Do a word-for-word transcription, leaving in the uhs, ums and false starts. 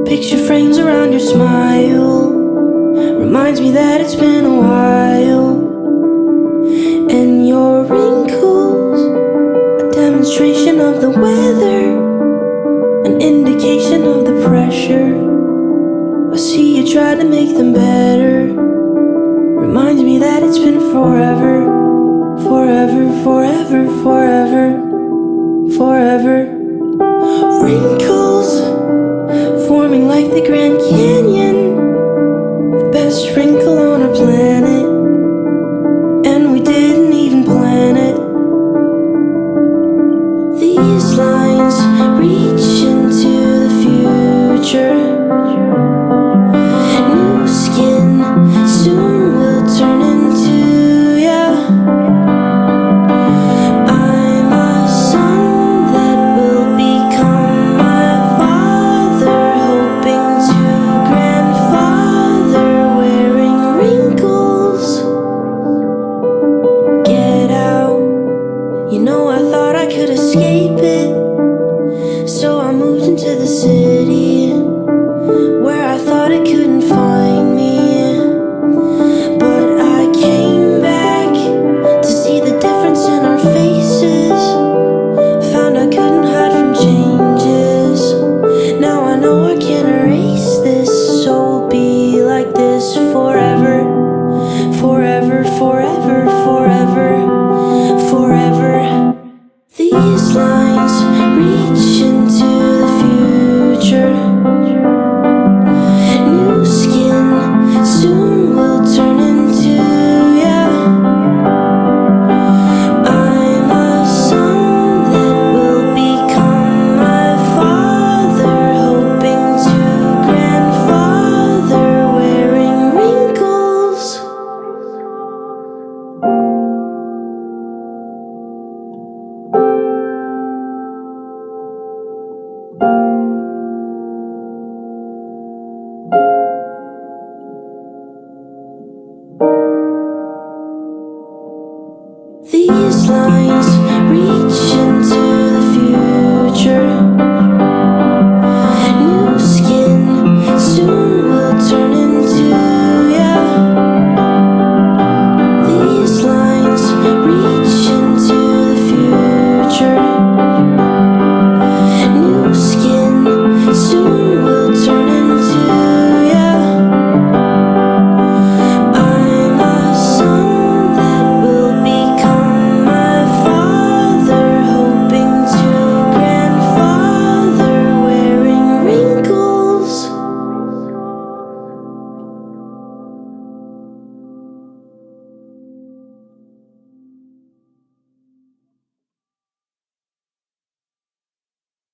Picture frames around your smile reminds me that it's been a while. And your wrinkles, a demonstration of the weather, an indication of the pressure. I see you try to make them better. Reminds me that it's been forever, forever, forever, forever, forever. Wrinkles forming like the Grand Canyon, the best wrinkle on our planet, and we didn't even plan it. These lines reach into the future. New skin soon will turn into ya. I'm a son that will become my father, hoping to grandfather, wearing wrinkles. Get out. You know, I thought I could escape it, so I moved into the city where I thought it couldn't find